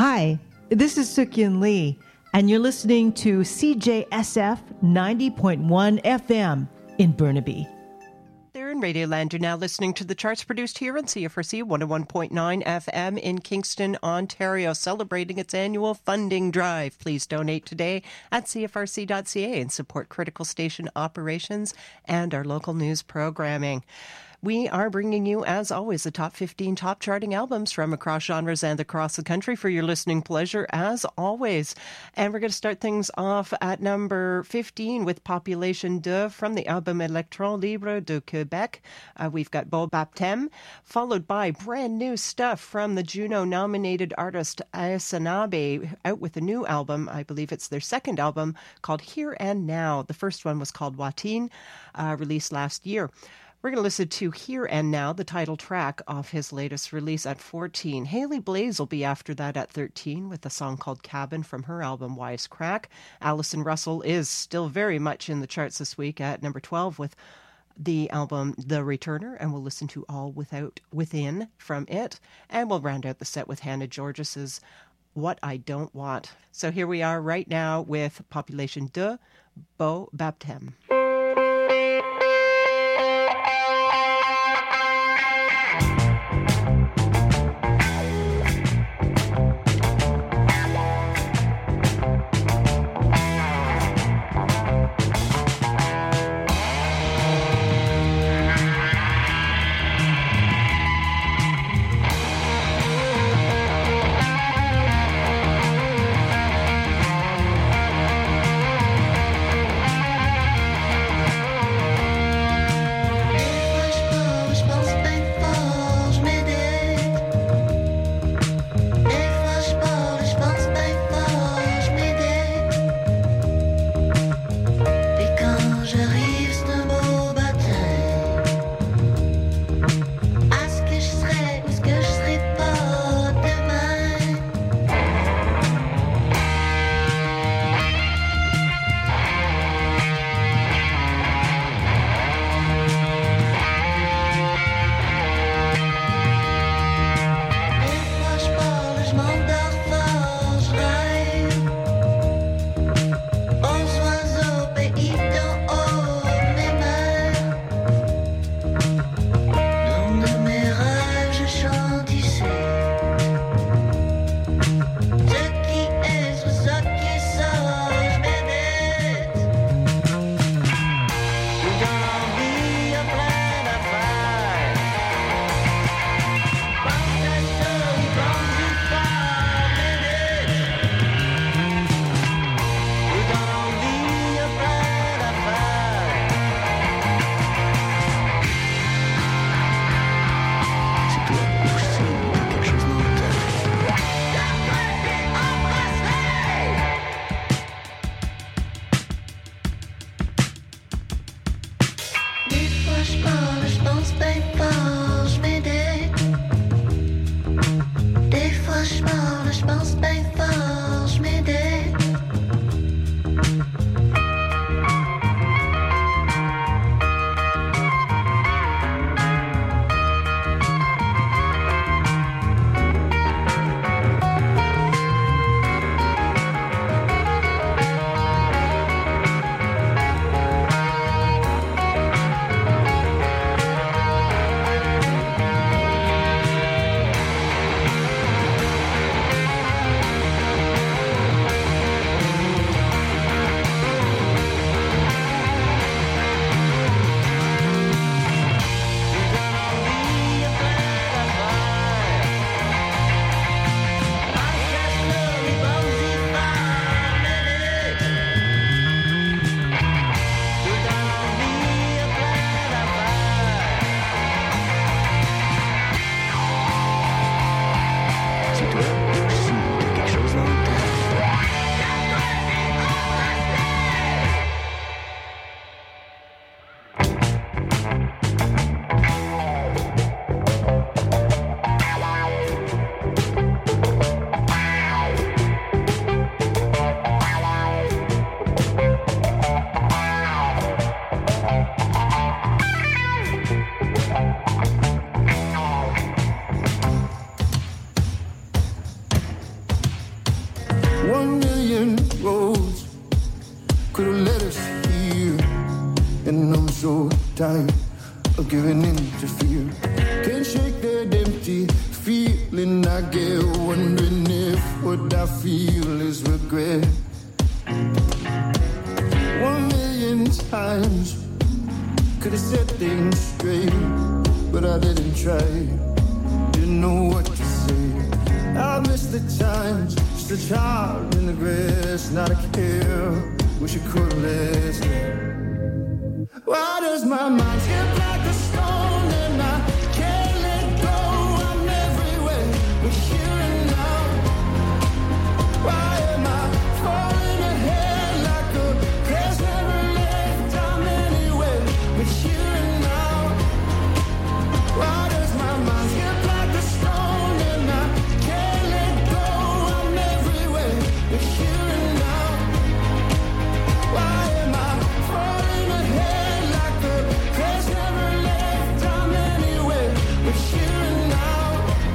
Hi, this is Suk-Yin Lee, and you're listening to CJSF 90.1 FM in Burnaby. There in Radioland, you're now listening to the charts produced here on CFRC 101.9 FM in Kingston, Ontario, celebrating its annual funding drive. Please donate today at cfrc.ca and support critical station operations and our local news programming. We are bringing you, as always, the top 15 top charting albums from across genres and across the country for your listening pleasure, as always. And we're going to start things off at number 15 with Population 2 from the album Électron Libre de Québec. We've got Beau Baptême, followed by brand new stuff from the Juno-nominated artist Ayesanabe, out with a new album. I believe it's their second album, called Here and Now. The first one was called Watine, released last year. We're going to listen to Here and Now, the title track of his latest release at 14. Haley Blaze will be after that at 13 with a song called Cabin from her album Wise Crack. Alison Russell is still very much in the charts this week at number 12 with the album The Returner, and we'll listen to All Within from it. And we'll round out the set with Hannah Georgis's What I Don't Want. So here we are right now with Population 2, Beau Baptême. 1,000,000 roads could have led us here, and I'm so tired of giving in to fear. Can't shake that empty feeling I get, wondering if what I feel is regret. 1,000,000 times could have set things straight, but I didn't try. Didn't know what to say. I miss the times, just a child in the grass, not a care. Wish it could last. Why does my mind skip like a stone and I can't let go? I'm everywhere, but here and now. Why am I falling ahead like a crash never left? I'm anywhere, but here and now. Why does my mind skip like a stone and I can't let go? I'm everywhere, but here and now. Why am I falling ahead like a crash never left? I'm anywhere, but here and now.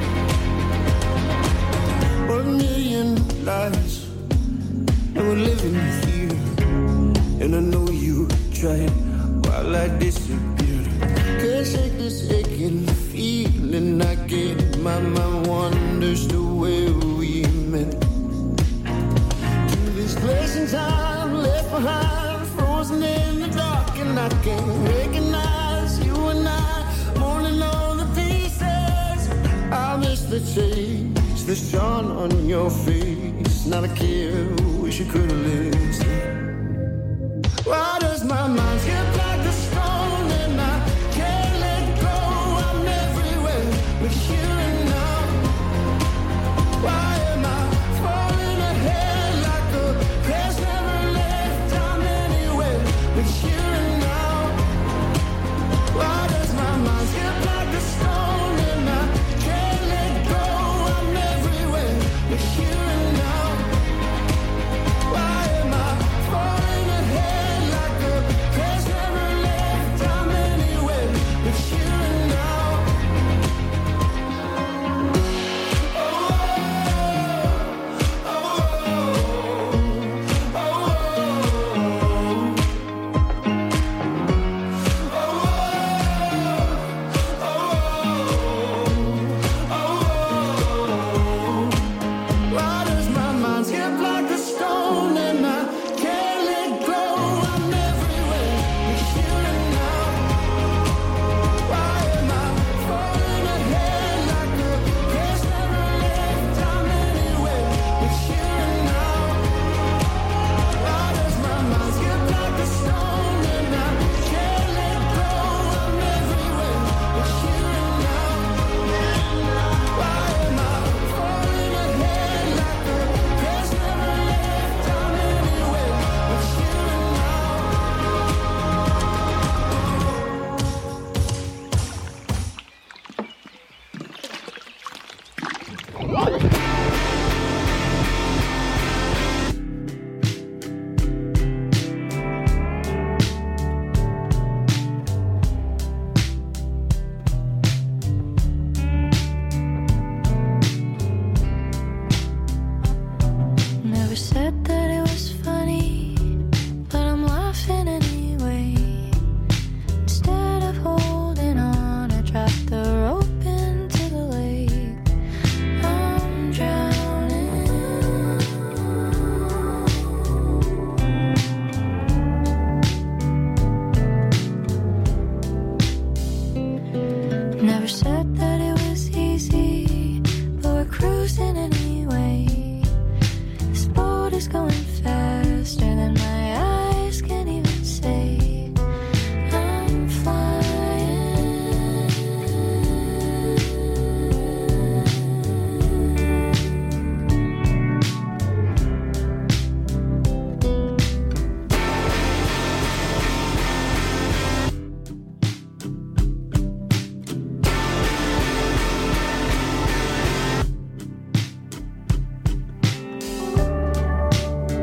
1,000,000 lies that we're living here, and I know you tried while I disappeared. Can't shake this aching feeling I get. My mind wanders to where we met. To this place in time left behind, frozen in the dark, and I can't recognize you and I, mourning all the pieces. I miss the change, the sun on your face. Not a care, wish you could have listened. Why does my mind skip like a stone and I can't let go? I'm everywhere, but here and now. Why am I falling ahead like a crash never left? I'm anywhere, but here and now. Why does my mind skip like a stone and I can't let go? I'm everywhere, but here and now. Why am I falling ahead like a crash never left? I'm anywhere, but here and now. Oh, oh, oh, Why does my mind skip like a stone and I can't let go? I'm everywhere, but here and now. Why am I falling ahead like a crash never left? I'm anywhere, but here and now. Why does my mind skip like a stone and I can't let go? I'm everywhere, but here and now. Why am I falling ahead like a crash never left? I'm anywhere, but here and Never said that it was funny, but I'm laughing anyway. Instead of holding on, I dropped the rope into the lake. I'm drowning. Never said that it was easy, but we're cruising anyway. This boat is going faster than my eyes can even say. I'm flying.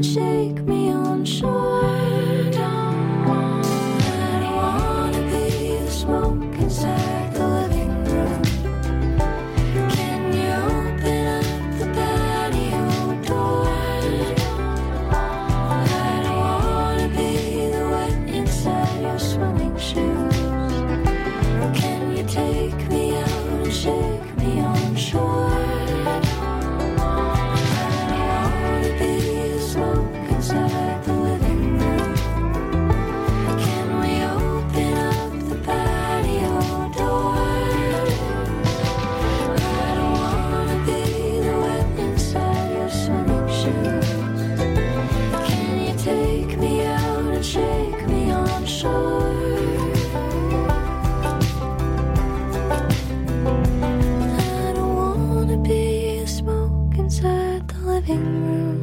and shake me on shore. I don't wanna be the smoke inside the living room. Can you open up the patio door? I don't wanna be the wet inside your swimming shoes. Can you take me out and shake me on shore? Inside the living room, can we open up the patio door? I don't wanna be the wet inside your swimming shoes. Can you take me out and shake me on shore? I don't wanna be the smoke inside the living room.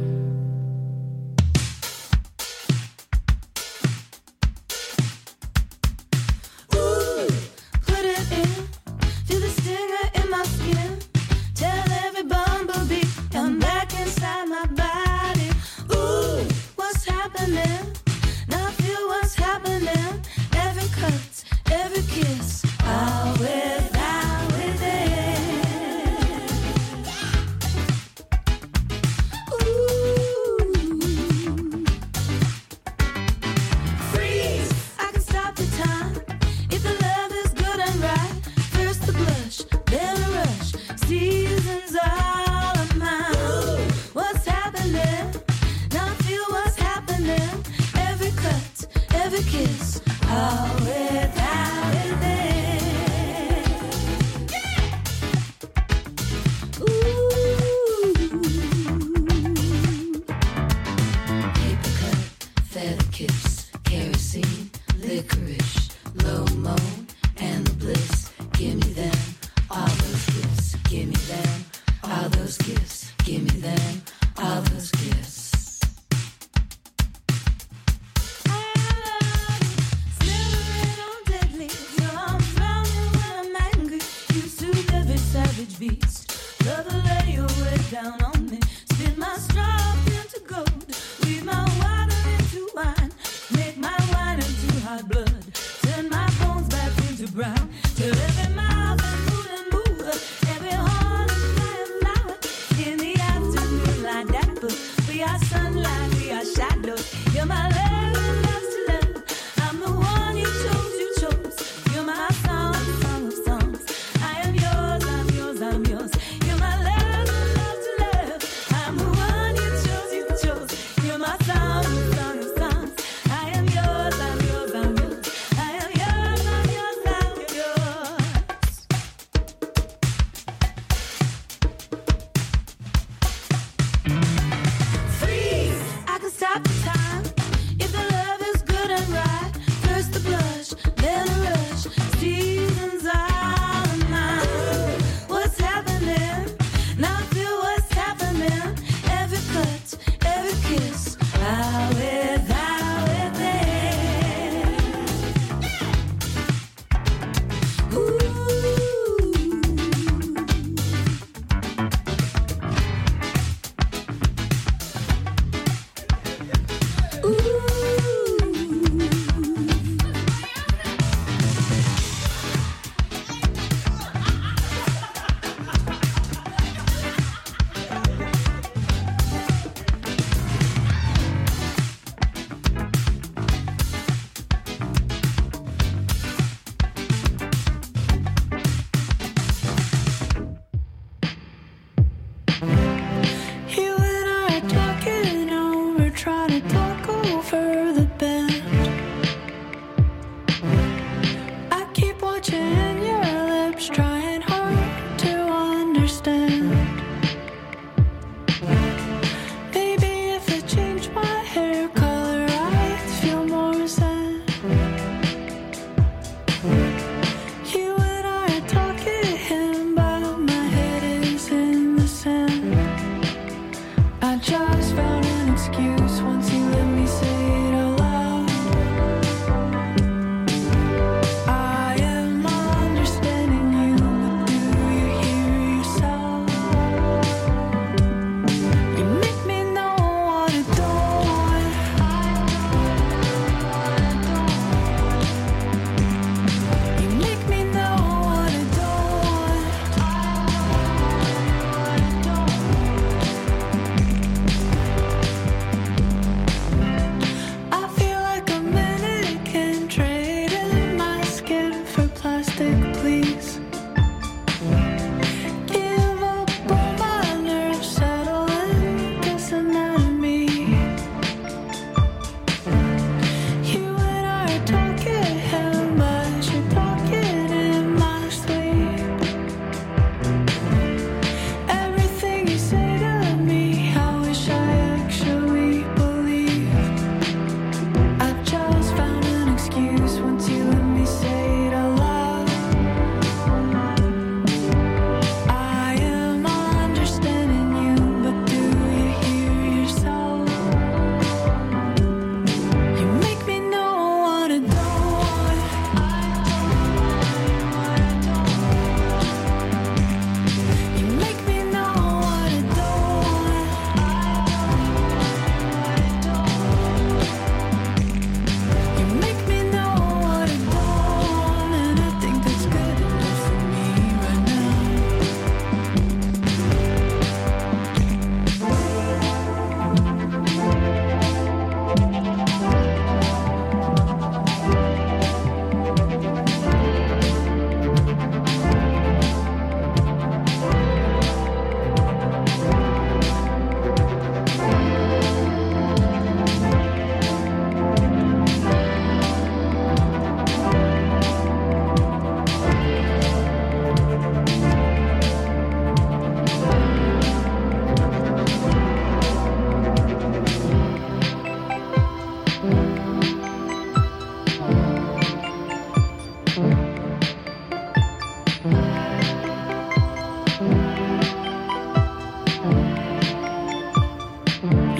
Don't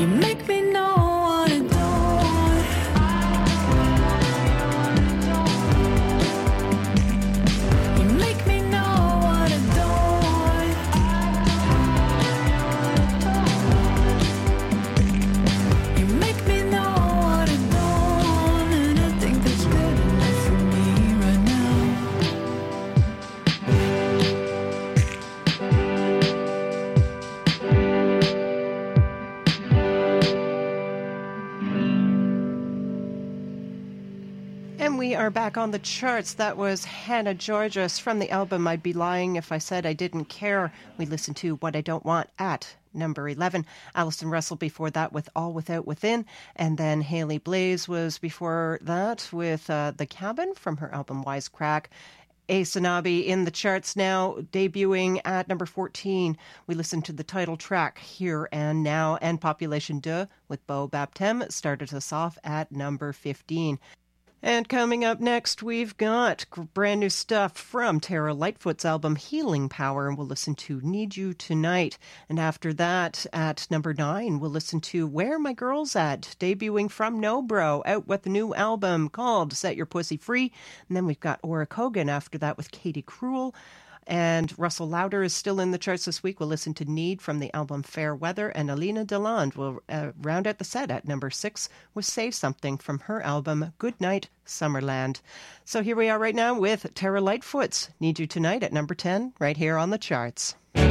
You make me know what I don't. You make me know what I don't. You make me know what I don't, and I think that's good enough for me right now. And we are back on the charts. That was Hannah Georgas from the album I'd Be Lying If I Said I Didn't Care. We listened to What I Don't Want at number 11. Alison Russell before that with All Without Within. And then Haley Blaze was before that with The Cabin from her album Wisecrack. Asanabi in the charts now, debuting at number 14. We listened to the title track, Here and Now, and Population 2 with Beau Baptême started us off at number 15. And coming up next, we've got brand new stuff from Tara Lightfoot's album Healing Power, and we'll listen to Need You Tonight. And after that, at number 9, we'll listen to Where My Girl's At, debuting from Nobro, out with the new album called Set Your Pussy Free. And then we've got Ora Kogan after that with Katie Cruel. And Russell Lauder is still in the charts this week. We'll listen to Need from the album Fair Weather, and Alina Deland will round out the set at number 6 with Say Something from her album Goodnight Summerland. So here we are right now with Tara Lightfoot's Need You Tonight at number 10, right here on the charts.